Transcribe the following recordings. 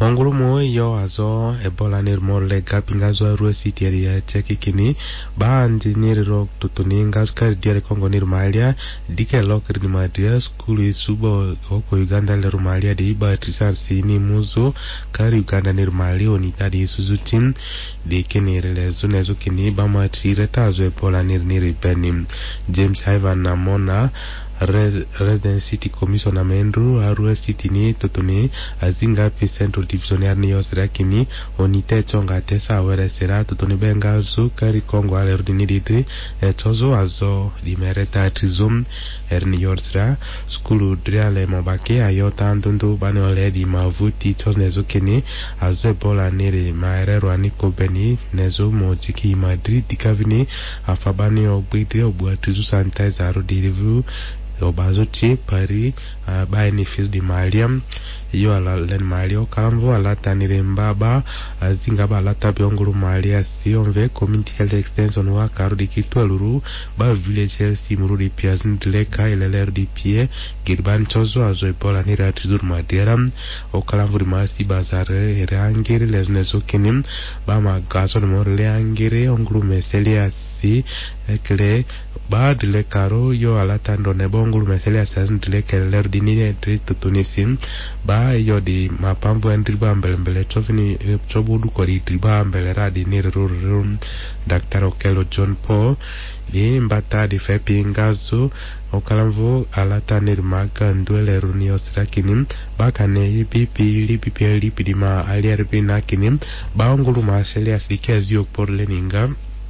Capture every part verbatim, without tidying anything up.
Ongulumo yo azo ebola nirmole gapingazo ruesi tiari cheki kini ba anjiniro tutuni ngaskar diare Kongo nirmalia dike lokri nimadia skulu subo oko Uganda le rumalia de iba trisar sini muzo kari Uganda nirmali onita de suzutin de kenire le zunezo kini ba matireta azo ebola nirniri benim James Ivan Namona Resident City Commissioner Mendru Arua City ni tutuni azinga pi Central Divisionaire ni yosira kini onite chonga tesa were sera tutuni benga zu kari Kongo ale rudini diti etozo azo di mereta trizum erni yosira skulu driale mobake ayota andundu bani ole di mavuti tos nezo kini azo ebola niri maerero aniko beni nezo mojiki Madrid dikavini afabani ogbidri obuwa trizu sanitizer aro di review obazochi pari uh, by nifis di Maliam yo ala len Malio kalamvo alata nirembaba azingaba alata bionguru Malia sionve community health extension wa karu di kitwaluru ba village health simuru di piaz ndileka eleler di pie girban chozo azo ebola nira tizur madiram o kalamvo di masi bazare reangiri lesnezo kenim ba magazo nmo reangiri onguru meselia si ekle ba dile karo yo alata ndone bongulu meselia sazin dile keler dinine trito tunisim ba yo di mapambo endriba mbele mbele chofini chobudu kori triba mbele radi nirurum Doctor Okelo John Paul di mbata di fepi ngazo okalamvo alata nirmaga ndwele runio sirakinim baka ne ipipi lipipi lipi di ma aliarbi nakinim ba ongulu maselia sikezi okpor leninga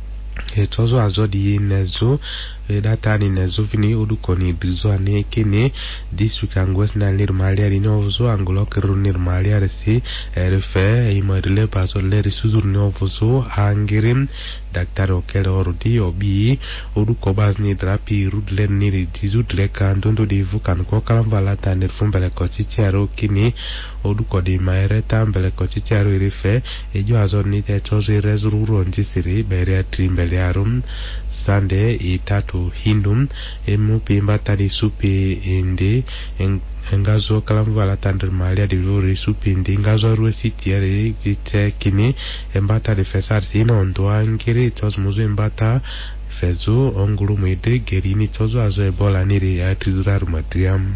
etozo azo di nezo data ni nezo vini udukoni drizo ane kene district angwes na nirmalia rinovuzo angulo keru nirmalia resi erefe imarile paso leri suzur novuzo angirim Doctor Okelo orudi obi udukobaz ni drapi rudle niri dizudle kandondo di vukan ko kalambala ta nirfumbele kochichi aro kini udukodi maereta mbele kochichi aro irife ejo azo ni te chozo irezururo njisiri berea trimbele arum Sande itatu hindum emu pimba tadi supi indi engazo kalamvu ala tandr malia di vuri supi indi engazo ruesi tiari gite kini embata di fesar sino ondoa angiri tos muzu embata fezu ongulu mwidri gerini tozo azo ebola niri ya tizurar madriam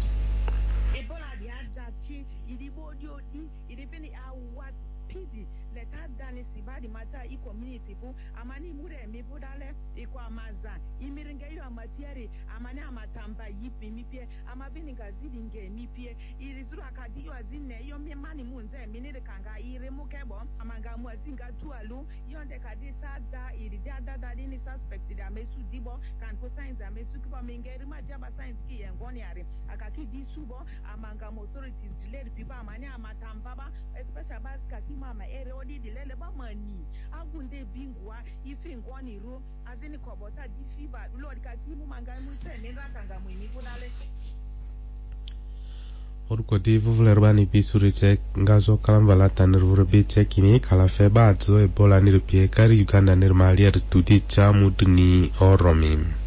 amani mure mi budale iko amaza imiringe yo amatiari amani amatamba yipi mipie amabini gazidi nge mipie irizuru akadi yo azine yo mani munze minire kanga ire mukebo amanga mwazinga tualu yonde kadi tada iri dada dadi ni suspect da mesu dibo kan ko signs amesu kipa mingeri ma jaba signs ki yengoni ari akaki di subo amanga authorities delayed people amani amatamba ba especially bas kakima ma ere odi dilele ba mani agunde bingwa ifi ngoni ru azini kobota di fiba lord kakimu manga muse nira kanga mwini kunale Orko di vulerbani pisurice ngazo kalambala tanirvur bice kini kala feba azo ebola nirpie kari Uganda nirmalia tudi chamu dni oromi